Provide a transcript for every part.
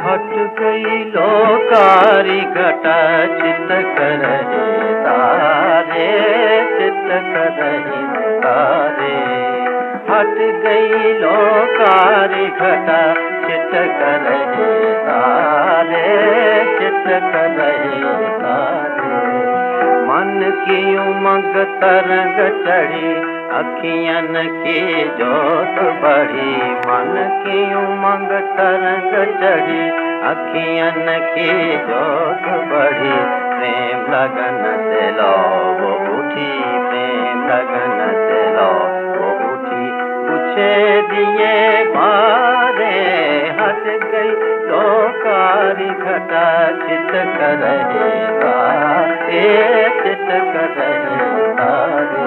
हट गई लोकारी घटा चित कर रहे तारे, चित कर रहे तारे। हट गई लोकारी घटा चित कर रहे तारे, चित कर रहे तारे। मन की उमंग तरंग चढ़ी, अखियन की जोत बढ़ी। मन की उमंग तरंग चढ़ी, अखियन की जोत बढ़ी। प्रेम लगन से लो वो उठी, प्रेम लगन से लो वो उठी। पूछे दिए बारे, हट गई लोकारी घटा चित कर रहे तारे, चित कर रहे तारे।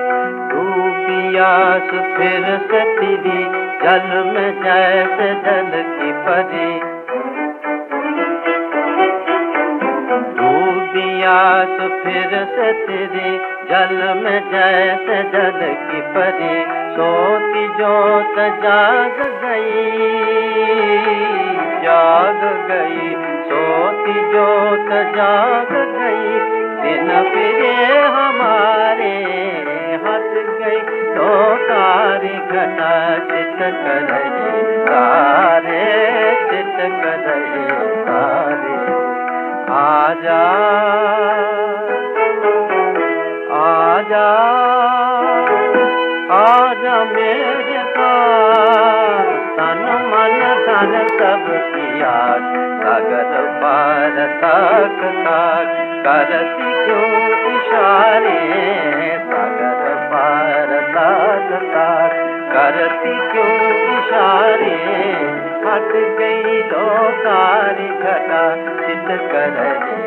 प्यास फिर से तेरी जल में जैसे जल की परी। प्यास फिर से तेरी जल में जैसे जल की परी। सोती जोत जाग गई, जाग गई। सोती जोत जाग गई, दिन फिरे हमारे। हट गई लोकारी घटा चित कर रहे तारे, चित कर रहे तारे। आजा आजा आजा मेरे पास, तन मन धन सब किया। सागर पार तक तक करती क्यों इशारे। सागर पार तक तक करती क्यों इशारे। हट गई लोकारी घटा चित कर रहे